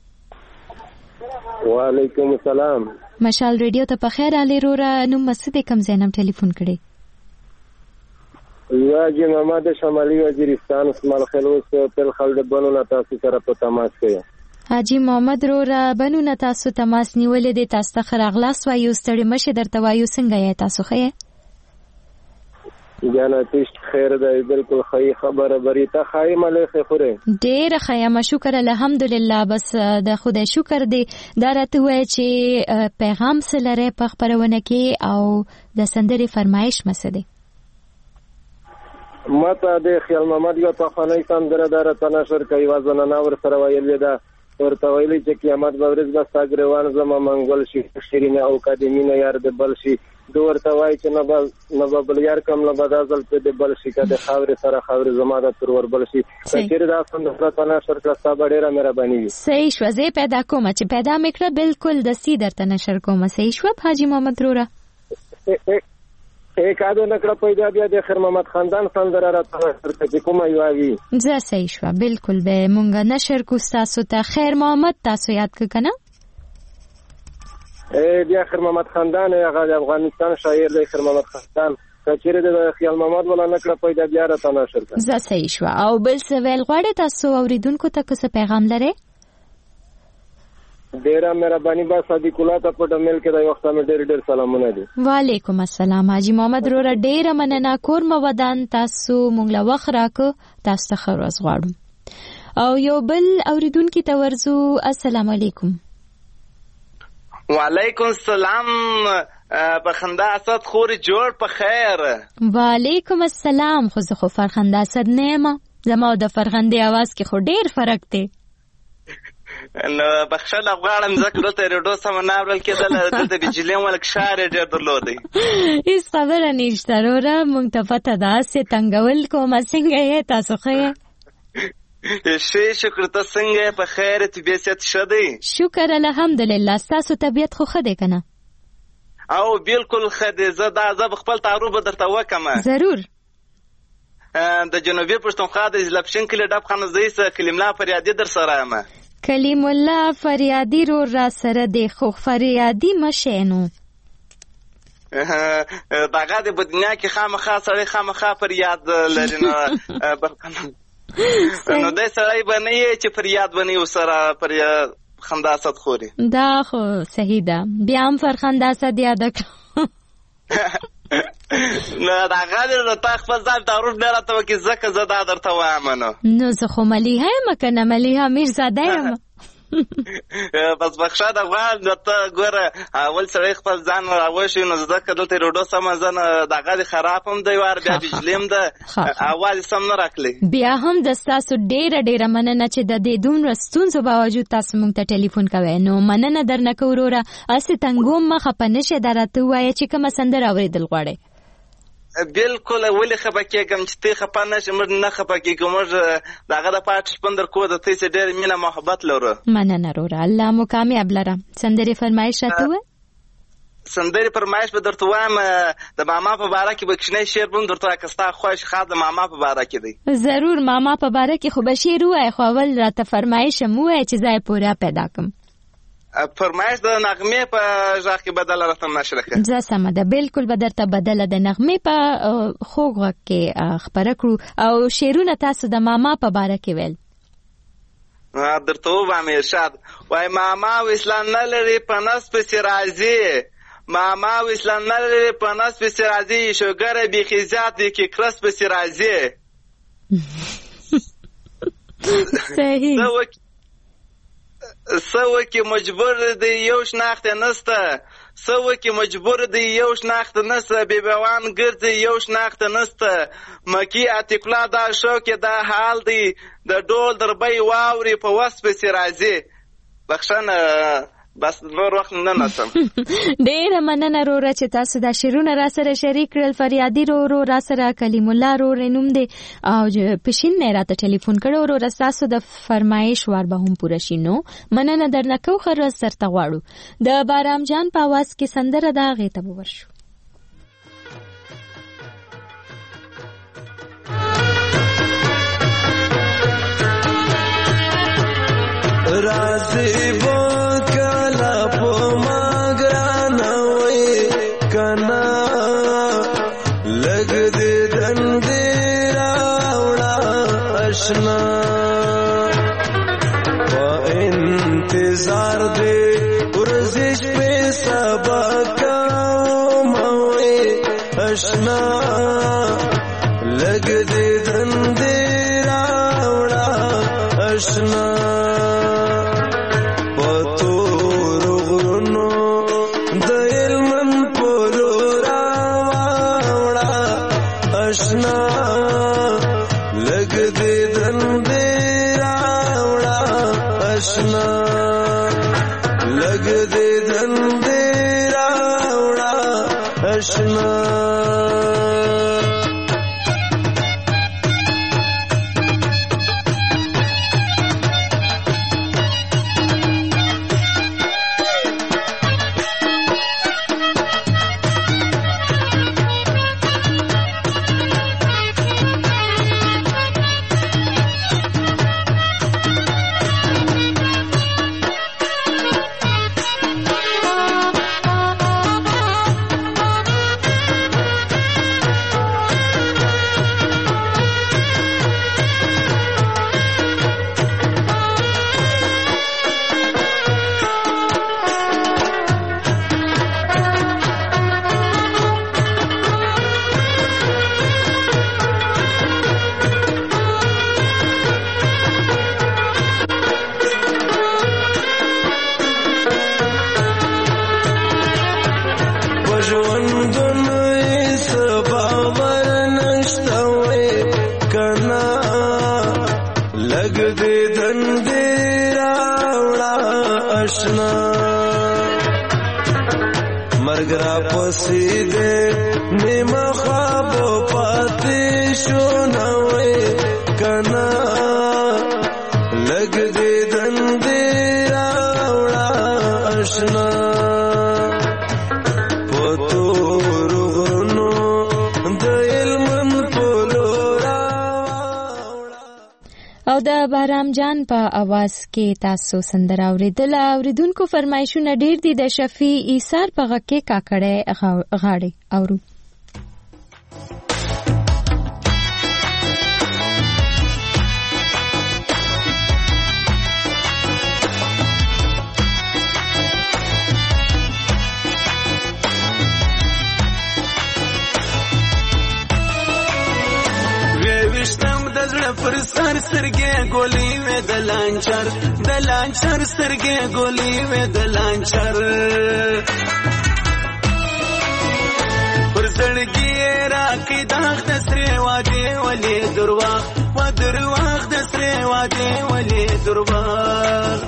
وعلیکم السلام. مشال ریډیو ته په خیر علي رورا. نو مسعود کم زینم ټلیفون کړي. یا جی محمد شمالي وزیرستان اسماعیل خلوص تل خلد بنو نه تاسو سره په تماس کې. حاجی محمد رورا بنو نه تاسو تماس نیولې د تاسو ته خراغلاس وایو ستړي مشه درته وایو څنګه یې تاسو خې جانا تشت خیر ده بالکل خی خبره بری تا خای ملخ خوره ډیر خیمه شکر الحمدلله. بس د خدای شکر دی دا راته وای چې پیغام سره په خبرونه کې او د سندري فرمایش مسده ماته د خیال محمد یو په خانه سندره دره تنشر کوي وزن نه ور سره ویل ده ورته ویلي چې قیامت به ورځ به ساګروان زما منګول شي شیرینه او قدیمینه یار د بل شي دو ورته وای چې نه به نه به بل یار کم نه به دازل په د بل شي کده خاور سره خاور زما د تر ور بل شي چې دا څنګه تنشر کړه سبا ډیره مهرباني وي. صحیح شو. زه پیدا کوم چې پیدا میکړه بالکل د سی در تنشر کوم. صحیح شو حاجی محمد رورا. ایک آدو نکړه پیدا بیا د خیر محمد خاندان سندره را تر کومه یووي. زه صحیح شو بالکل به مونږه نشر کو تاسو ته. خیر محمد تاسو یاد ک کنه ای بیا خیر محمد خاندان هغه د افغانستان شاعر دی. خیر محمد خاندان کچېره د خیال محمد ولا نکړه پیدا بیا را تنشر کړه. زه صحیح شو. او بل څه ویل غواړي تاسو اوریدونکو ته څه پیغام لري؟ ډیره مهرباني با صدیق الله ته په ډمل کې د وخت مې ډیر ډیر سلامونه دي. وعلیکم السلام حاجی محمد رورا. ډیره مننه کور مو ودان تاسو مونږ له وخت راکو تاسو ته خروز غواړم. او یو بل اوریدونکو ته ورزو. السلام علیکم. وعلیکم السلام په خندا اسد خوري جوړ په خیر. وعلیکم السلام. خو زه خو فرخنده اسد نه یم، زما د فرخندې اواز کې خو ډیر فرق دی. نو بخښنه غواړم ځکه دلته ریډیو سم نه اورل کېدل، دلته بجلی ملک ښار یې ډېر درلودی. هېڅ خبره نشته وروره، موږ ته پته ده هسې تنګول کومه. څنګه یې تاسو ښه یې؟ ښه شکر، ته څنګه یې؟ په خیر یې؟ طبیعت ښه دی؟ شکر الحمدلله. ستاسو طبیعت خو ښه دی که نه؟ او بالکل ښه دی. زه دا زه به خپل تعارف به درته وکړم. ضرور. د جنوبي پښتونخوا د ضلع کلي ډب خانزۍ څخه کلیم الله فریادي در سره یم. کلیم الله فریادي رو را سره دی، خو فریادي مشه نو دغه د دنیا کې خامخا سړی خامخا فریاد لري. نو نو دی سړی به نه یې چې فریاد به نه یې ورسره فریاد خندا اسد خوري. دا خو صحیح ده. بیا هم فرخنده اسد یاده کړه. نو دغه د تا خپل ځان تعارف نه راته وکړي ځکه زه دا درته وایم. نو نو زه خو ملیحه یم که نه؟ ملیحه میرزاده یم. بس بخښنه غواړم. نو ته ګوره اول سړی خپل ځان راوشي، نو ځکه دلته ریډیو سمه زه دغه د خراب هم دی وار، بیا بجلي هم ده، اواز سم نه راکلی. بیا هم د ستاسو ډېره ډېره مننه چې د دې دومره ستونزو باوجود تاسو موږ ته ټلیفون کوئ. نو مننه درنه کوو وروره. هسې تنګوم مه خفه نه شئ، دا راته ووایه چې کومه سندره اورېدل غواړئ. بالکل. ولې خفه کېږم چې ته خفه نه شې؟ موږ نه خفه کېږو، موږ دغه دپاره ټلیفون در کوو، د تاسې سره ډېر مینه محبت لرو. مننه وروره، الله مو کامیاب لره. سندرې فرمایش راته ووایه. سندرې فرمایش به درته وایم. د ماما په باره کې به کوچنی شعر به هم درته وایه که ستا خوښ خاص د ماما په باره کې دی. ضرور. ماما په باره کې خو به شعر ووایه، خو اول راته فرمایش هم ووایه چې زه یې پوره پیدا کړم. فرمایش د نغمې په غږ کې بدله راته نشره کړه. زه سمه ده، بالکل به درته بدله د نغمې په خوږ غږ کې خپره کړو. او شعرونه تاسو د ماما په باره کې ویل. درته ووایم ارشاد. وایي ماما وسلا نه لري په نس پسې راځي، ماما وسلا نه لري په نس پسې راځي، شوګره بیخي زیات دی کې کرس پسې راځي. صحیح. سوه کې مجبور دی یو شناخت نسته، سوه کې مجبور دی یو شناخت نسته، بیبوان ګرځي یو شناخت نسته، مکی اتکلا دا شوکې دا حال دی، د ډول دربۍ واوري په وس پسې راځي. بخښنه بس نور وخت نه نسم. ډېره مننه وروره چې تاسو دا شعرونه را سره شریک کړل. فریادي ورو را سره کلیم الله ورو نوم دی او پښین نه راته ټلیفون کړو. وروره ستاسو د فرمایش وار به هم پوره شي. نو مننه درنه کوو. ښه ورځ سرته غواړو. د بارام جان په اواز کې سندره ده، هغې ته به ورشو. راځي کلا په ما ګرانه وای کنا لګ دې دندې راوړه آشنا په انتظار دې ورزش په سبا کوم وای آشنا لګ دې دندې راوړه آشنا دندې راوړه آشنا مرګ را پسې دې نیمه خواب پاتې شو نوې کنا لګ دې دندې راوړه آشنا او د بهرام جان په आवाज کې تاسو سندره اوریدله. اوریدونکو فرمایشونه ډیر دي. د شفیع ایثار په غږ کې کاکړې غاړې اورو. پر سر سرګې ګولې وې د لانچر د لانچر سرګې ګولې وې د لانچر پر زړګي راکې داغ د سره واده ولې درواغ و درواغ د سره واده ولې درواغ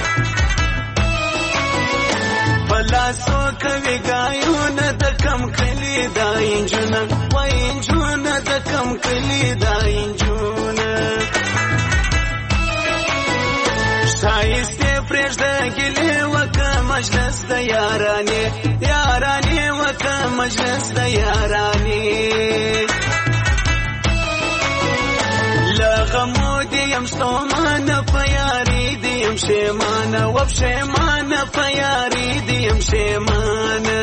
بلا سو کوي ګایونه د کم کلی دا انجونه وای انجونه د کم کلی دا انجونه شایسته پرېږده ګلې وکه مجلس د یارانې یارانې وکه مجلس د یارانې لغمو دیم ستومانه په یاري دیم شیمانه و پښیمانه په یاري دیم شیمانه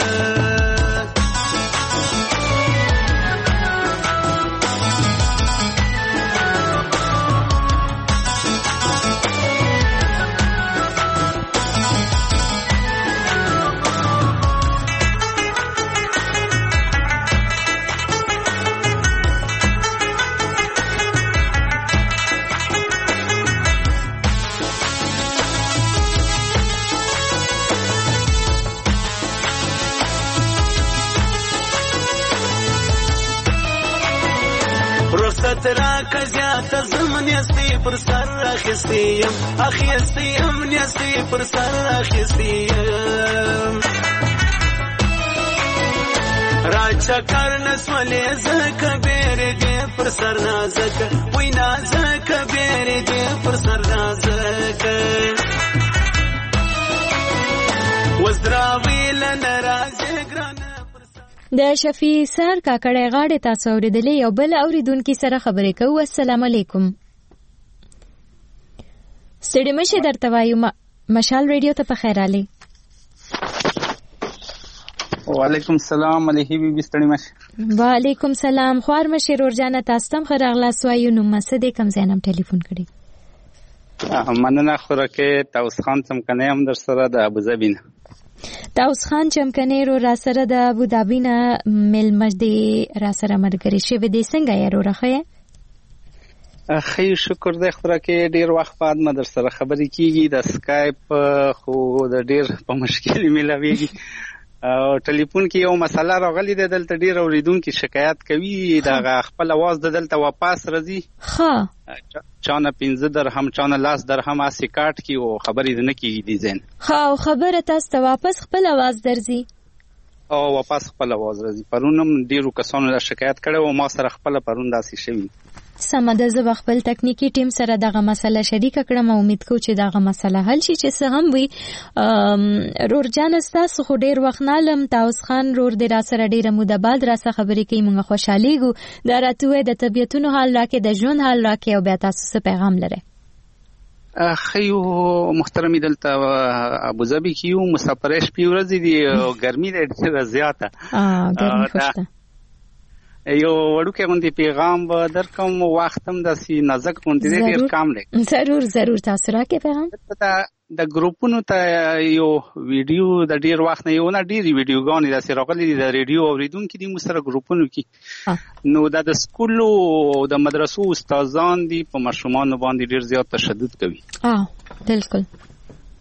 ترا کزیات زمن یستی پر سر اخستیم اخستیم یستی پر سر اخستیم راچا کرنس ولی زک بیر دی پر سر نازک وی نازک بیر دی پر سر نازک وزدراوی لنرازی گران د شفیع ایثار کاکړې غاړې تاسو اوریدلې. یو بل اوریدونکي سره خبرې کوو. السلام علیکم. ستړي مشه درته وایو مشال ریډیو ته په خیر علي. وعلیکم السلام علیه بي بي ستړي مشه. وعلیکم السلام. خوار مشه رورجانه تاسو تم خراغلاس وایو نو مسد کم زینم ټلیفون کړی. مننه خورکه تاوس خان څمکنه هم در سره د ابوظبي نه. تاوس خان چمکنه رو را سره د ابوظبي نه ملمجدي را سره مرګري شوی دي. څنګه یې رو راخه؟ خی شکر دې خورکه ډیر وخت بعد ما در سره خبرې کیږي. د اسکایپ خو د ډیر په مشکل ملويږي او ټلیفون کې یو مسله راغلی ده دلته ډیر اوریدونکو شکایت کوي دا خپل आवाज د دلته واپس راځي. ها چانه پنځه درهم چانه لاس درهم اسی کارت کی او خبرې نه کیږي دي زين. ها خبره تاسو ته واپس خپل आवाज درځي او واپس خپل आवाज راځي. پرونم ډیرو کسانو لا شکایت کړي او ما سره خپل پرون داسې شوی. سمه ده. زه خپل تکنیکی ټیم سره دغه مسله شریک کړم او امید کوم چې دغه مسله حل شي. چې څه هم وي رورجان تاسو خو ډیر وخت نالم. تاوس خان رور دې را سره ډیره موده بعد را سره خبرې کوي. موږ خوشحاليږو. دا راتوي د طبيعتونو حال راکې د ژوند حال راکې او بیا تاسو څه پیغام لرئ؟ خیو محترمي دلته ابوظبي کیو مسافرش پیورځي دي ګرمي ډیره زیاته. اه ګرمي خوشته. یو وړوکی غونډې پیغام درکوم وخت هم داسې نازک غونډې ډېر کم دی. ضرور ضرور تاسو راکې پیغام. د ګروپونو ته یو ویډیو د ډېر وخت نه یو نه ډېرې ویډیوګانې داسې راغلي دي د ریډیو اورېدونکي دي موږ سره ګروپونو کې. نو دا د سکولو او د مدرسو استادان دي په ماشومانو باندې ډېر زیات تشدد کوي. اه بالکل.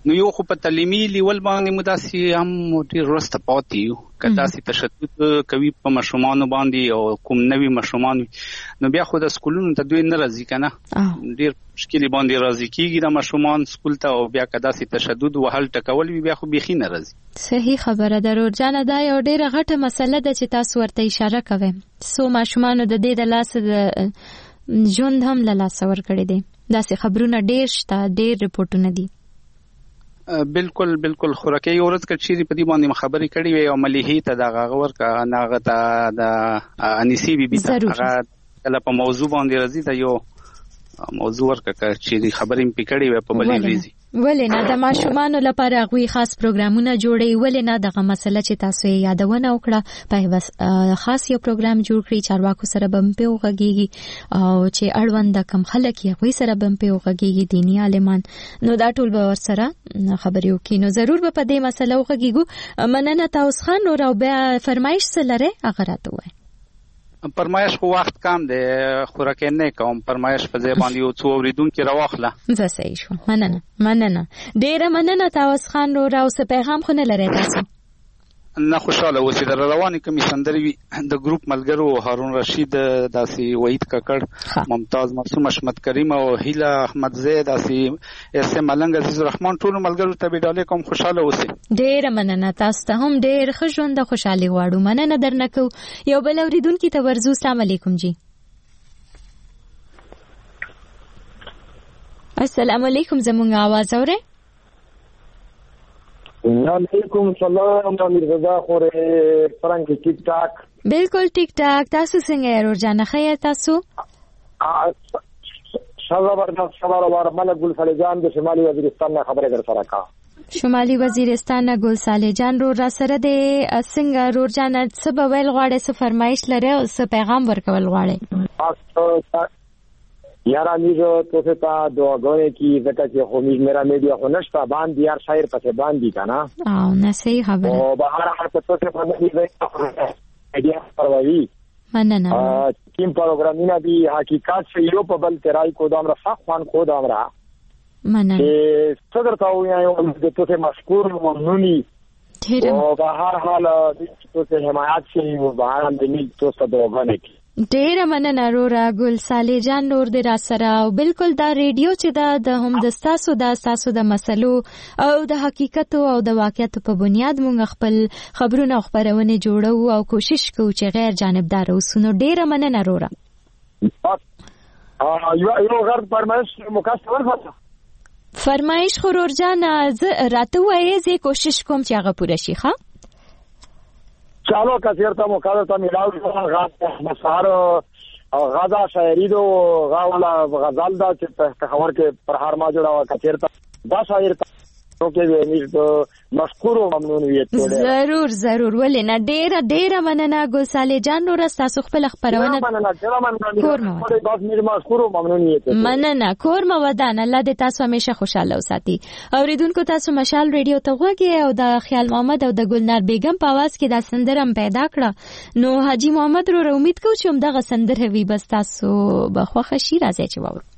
نو یو خو په تعلیمي لیول باندې مو داسې هم ډېر وروسته پاتې یو که داسې تشدد کوي په ماشومانو باندې او کوم نوي ماشومان نو بیا خو د سکولونو ته دوی نه راځي که نه ډېر مشکلې باندې راضي کېږي د ماشومان سکول ته او بیا که داسې تشدد وهل ټکول وي بیا خو بیخي نه راځي. صحیح خبره ده رورجانه، دا یو ډېره غټه مسله ده چې تاسو ورته اشاره کوئ. څو ماشومانو د دې د لاسه د ژوند هم له لاسه ورکړی دی. داسې خبرونه ډېر شته، ډېر رپورټونه دي. بالکل بالکل خورکه یو ورځ کې چیرې په دې باندې خبرې کړې وي او مليحې ته د هغه ورکه ناغه ته د انیسی بي بي ته هغه کله په موضوع باندې راځي دا یو موضوع ورکه چې خبرې مې پکړې وي په بلې ورځي. ولې نه د ماشومانو لپاره غوي خاص پروګرامونه جوړي، ولې نه دغه مسله چې تاسو یې یادونه وکړه په بس خاص یو پروګرام جوړ کړی چارواکو سره بم په وغږیږي او چې اړوند کم خلک یې غوي سره بم په وغږیږي دینی عالمان، نو دا ټول به ور سره خبرې وکړي. نو ضرور به په دې مسله وغږیږو. مننه تاسو خان نو او بیا فرمایش سره هغه راته وای. فرمایش خو وخت کم دی خوراک نه کوم، فرمایش په ځای باندې یو څو اوریدونکو راوخله. زه صحیح شو. مننه مننه ډیره مننه تاسو خان رو راو څه پیغام خو نه لرئ تاسو؟ نه خوشاله اوسئ. د رواني کمی سندري د ګروپ ملګرو هارون رشید، داسي وحید ککړ، ممتاز معصوم، حشمت کریم او هیله احمد زید، داسي اس ام ملنګ، عزیز الرحمن، ټول ملګرو ته بيډاله کوم خوشاله اوسئ. ډیر مننه تاسو ته هم ډیر ښه ژوند خوشالي غواړو. مننه درنکو. یو بل اوریدونکو ته ورزو. السلام علیکم جی. السلام علیکم، زموږ आवाज اورئ؟ وعلیکم السلام امیر رضا خوره فرنګ ټیک ټاک. بالکل ټیک ټاک. تاسو څنګه یې ورجانه خیر تاسو؟ شاله ورته سوال ورمل ګل فلجان د شمالي وزیرستان نه خبره در سره کا. شمالي وزیرستان نه ګل صالح جان رو را سره د څنګه ورجانه څه به ویل غواړي، څه فرمایش لري او څه پیغام ورکول غواړي؟ یارا میجو تو سے تا دعاګانې کی زکه چې خو میرا میډیا خو نشته باندې یار شاعر پسې باندې کنا او نه صحیح خبره او بهر هر په تو سے باندې میډیا پروي مننه تیم پروګرامونه دي حقیقت سے یو په بل ترای کو دامره فخوان کو دامره مننه صدر تاو یو د تو سے مشکور ممنونی او بهر حال تو سے حمایت شي او بهر هم دې تو سے دعاګانې کی. ډیره مننه رورا ګل صالح جان نور دې را سره. او بالکل دا ریډیو چې دا د هم د ستاسو د ستاسو د مسلو او د حقیقت او د واقعیت په بنیاد مونږ خپل خبرونه او خبرونه جوړو او کوشش کوو چې غیر جانبدار اوسو. نو ډیره مننه رورا. یو یو غرض فرمایش مکاسب ورفته فرمایش خورور جان راته وایي زه کوشش کوم چې هغه پوره شي. ښه چالو کثیرتا مقالتا میلاو غاز مسار غازا شاعری دو غاولا غزال دا چې خبر کې پر هر ما جوړا کثیرتا دا شاعر کې ویني ته مشکور او ممنون وي. ضرور ضرور ولې نه. ډیره ډیره مننه ګل صالح جان نور تاسو خپل خبرونه کورمه بس میر مشکور او ممنون وي. مننه کورمه ودان. الله دې تاسو همیشه خوشاله وساتي. اوریدونکو تاسو مشال ریډیو ته غوږی او د خیال محمد او د ګلنار بیگم په आवाज کې د سندرم پیدا کړه. نو حاجی محمد رو امید کوم چې دغه سندره وي بس تاسو بخوخه شي راځي چې وو.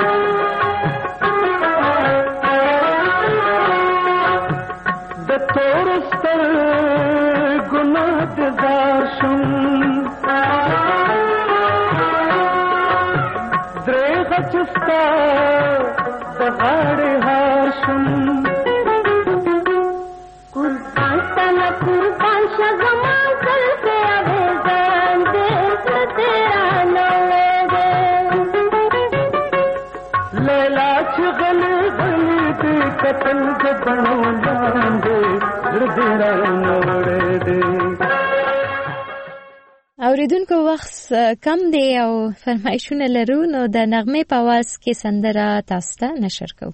تو نورستر گناه دزاشم دریغ چستا دغاڑ هاشم قربان تانا قربان شغمان کل سے آویزان دیس تیرا نوے دے لیلا چغل غلی دی قتل جبنو لاندے دردیرا نوڑے دے. اوریدونکو وخت کم دی او فرمایشونه لرو نو د نغمه په आवाज کې سندره تاسو ته نشر کوو.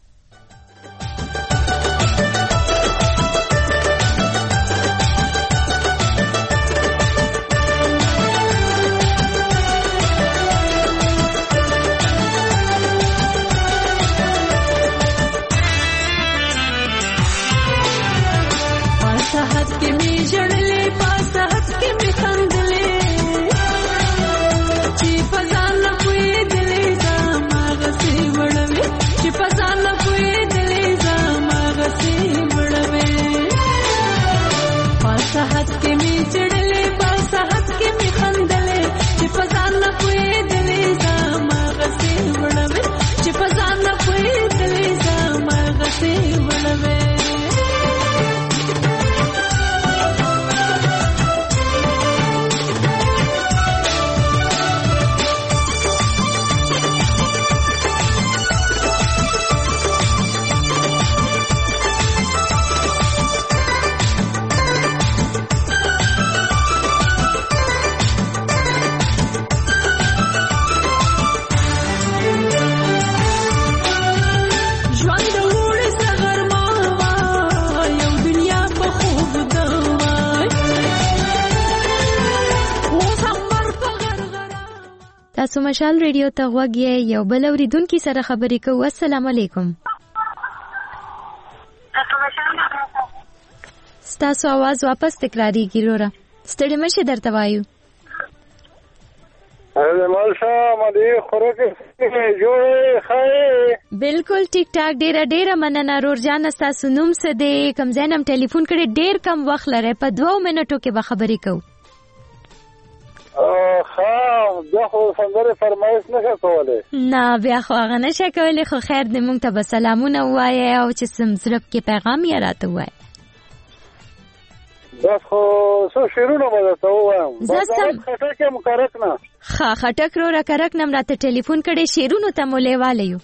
پاسحت کې می جړلې پاسحت کې می خندلې چې پزان کوی دلې زما غسي وړوي چې پزان کوی دلې زما غسي وړوي پاسحت کې می جړلې پاسحت کې می خندلې چې پزان کوی دلې زما غسي وړوي چې پزان کوی دلې زما غسي وړوي. تاسو مشال ریډیو ته غوږ یې یو بل اوریدونکي سره خبرې کوو. السلام علیکم. ستاسو आवाज واپس تکراریږي وروره. ستړي مشه درته وایو. اره مالشا مدي خوراک جوړې خای بالکل ټیک ټاک. ډیره ډیره مننه رور جان. تاسو نوم څه دی؟ کوم ځای نم ټلیفون کړی؟ ډیر کم وخت لري، په دوه منټو کې به خبرې کوو. ها بیا خو سندره فرمایش نشه کوله. نه بیا خو هغه نشه کوله. خو خیر دې مونږ ته به سلامونه وایي او چې سمزرب کې پیغام یې راته وایي. بس خو څو شیرونه به درته ووایم. زه خټک یم کرک نه. ښه خټک روره کرک نم راته ټلیفون کړی، شیرونو ته مو لیواله یو.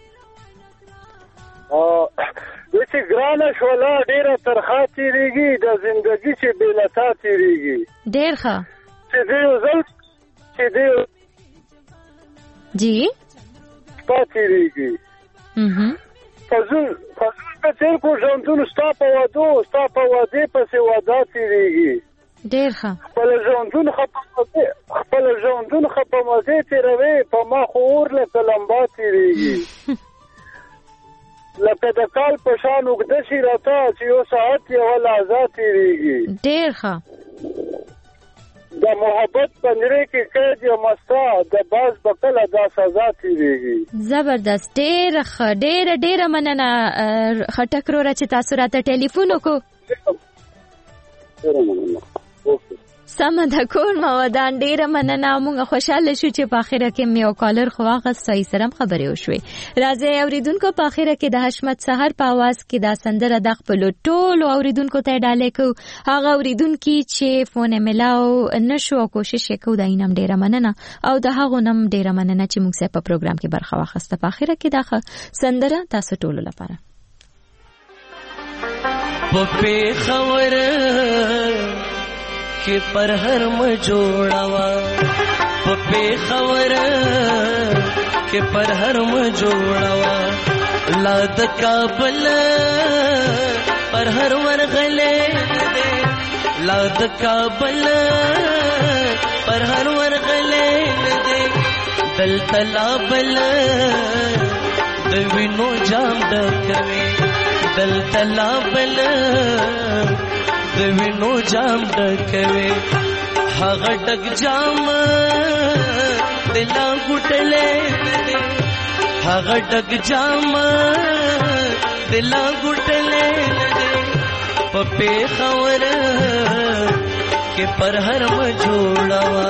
چې ګرانه شوله ډېره ترخه تېرېږي، د زندګي چې بېلتا تېرېږي. ډېر ښه. چې دې یو ځل چې دې جی ستا تېرېږي. فضول فضول په تېر کو ژوندون ستا په وادو ستا په وادې پسې واده تېرېږي. ډېر ښه. خپله ژوندون ښه په مزې خپله ژوندون ښه په مزې تېروې، په ما خو اور لکه لمبا تېرېږي. لکه د کال په شان اوږده شي راته چې یو ساعت یوه لحظه تېرېږي. ډېر ښه. د محبت پنجرې کې قید یم ستا، د باز به کله دا سزا تېرېږي. زبردست. ډېره ښه. ډېره ډېره مننه خټک وروره چې تاسو راته ټلیفون وکړو. ډېره مننه. سمه ده کور مودان. ډېره مننه. موږ خوشحاله شو چې په اخره کې مې یو کالر خو واغست، صحیح سره خبرې وشوې. راځئ اورېدونکو په اخره کې د حشمت سحر په اواز کې دا سندره د خپلو ټولو اورېدونکو ته ډالۍ کوو. هغه اورېدونکي چې فون یې ملاو نه شو او کوشش یې کوو، د اینم ډېره مننه او د هغو نم ډېره مننه چې موږ سره په پروګرام کې برخه واخیسته. په اخره کې دا سندره تاسو ټولو لپاره. په پېښور کې پر هر م جوړاوا، په پېښور کې پر هر م جوړاوا، لا د کابل پر هر ورغلې دې، لا د کابل پر هر ورغلې دې، دل تلا بل د وینو جام ډکوي، دل تلا بل د وینو جام ډکوي، هغه ډک جام دلا ګټلې دې، هغه ډک جام دلا ګټلې دې، پپے خور کے پر ہر مجھوڑوا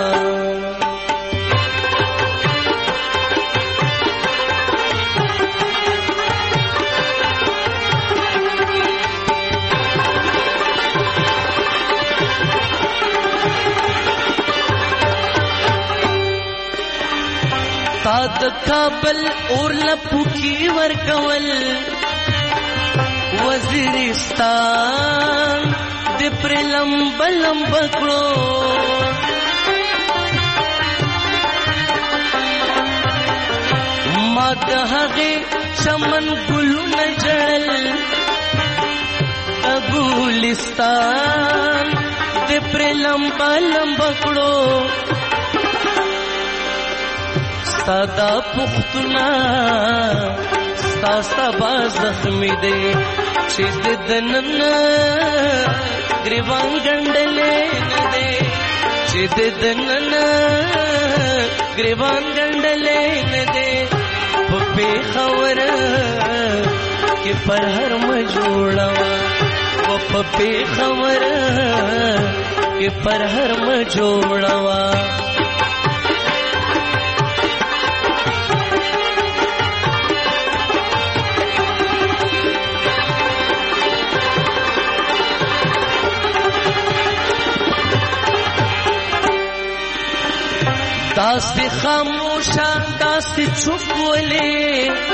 تا د کابل اور لپو کی ورکول وزیرستان د پر لمب لمب کړو ما د هغه چمن ګلونه جړل ګلستان د پر لمب لمب کړو سادا پختنا ستا سبا زخمی دے چید دنن گریوان گنڈلے ندے چید دنن گریوان گنڈلے ندے پپے خور کے پر ہر مجوڑا وہ پپے خور کے پر ہر مجوڑا داسې خاموشه داسې چوپ ولې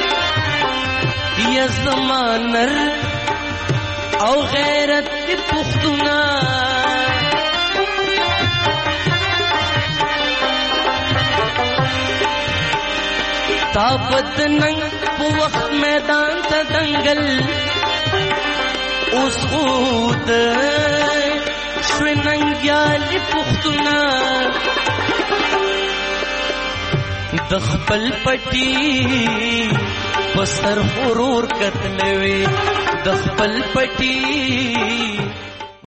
یا زما نر او غیرت د پښتونه تا بدننګ په وخت میدان ته دنګل اوس خود شوی ننګیال پښتونه د خپل پټي پسر غرور کتلوي د خپل پټي